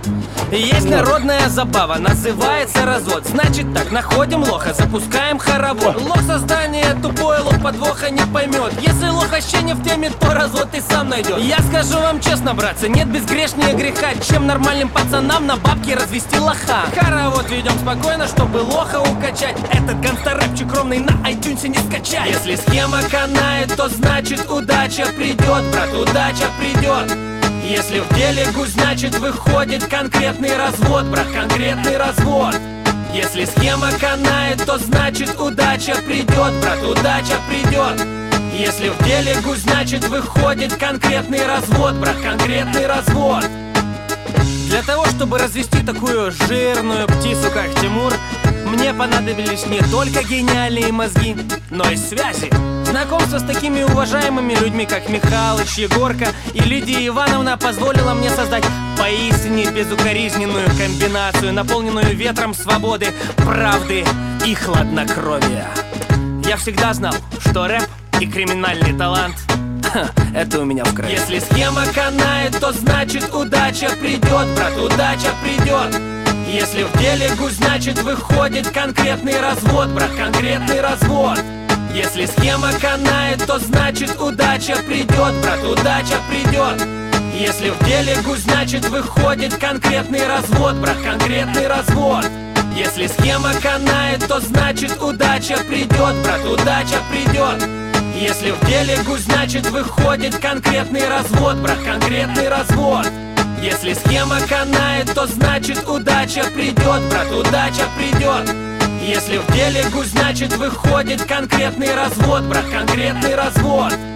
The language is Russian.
Есть народная забава, называется развод. Значит так, находим лоха, запускаем хоровод. Лох создание тупое, лох подвоха не поймет. Если лох вообще не в теме, то развод и сам найдет. Я скажу вам честно, братцы, нет безгрешнее греха, чем нормальным пацанам на бабки развести лоха. Хоровод ведем спокойно, чтобы лоха укачать. Этот гангстер-рэпчик ровный на iTunes не скачать. Если схема канает, то значит удача придет, брат, удача придет. Если в деле гусь, значит выходит конкретный развод, брат, конкретный развод. Если схема канает, то значит удача придет, брат, удача придет. Если в деле гусь, значит выходит конкретный развод, брат, конкретный развод. Для того, чтобы развести такую жирную птицу, как Тимур, мне понадобились не только гениальные мозги, но и связи. Знакомство с такими уважаемыми людьми, как Михалыч, Егорка и Лидия Ивановна позволило мне создать поистине безукоризненную комбинацию, наполненную ветром свободы, правды и хладнокровия. Я всегда знал, что рэп и криминальный талант — это у меня в крови. Если схема канает, то значит удача придет, брат, удача придет. Если в деле гусь, значит выходит конкретный развод, брат, конкретный развод. Если схема канает, то значит удача придет, брат, удача придет. Если в деле гусь, значит выходит конкретный развод, брат, конкретный развод. Если схема канает, то значит удача придет, брат, удача придет. Если в деле гусь, значит выходит конкретный развод, брат, конкретный развод. Если схема канает, то значит удача придет, брат, удача придет. Если в деле гусь, значит выходит конкретный развод, брат, конкретный развод.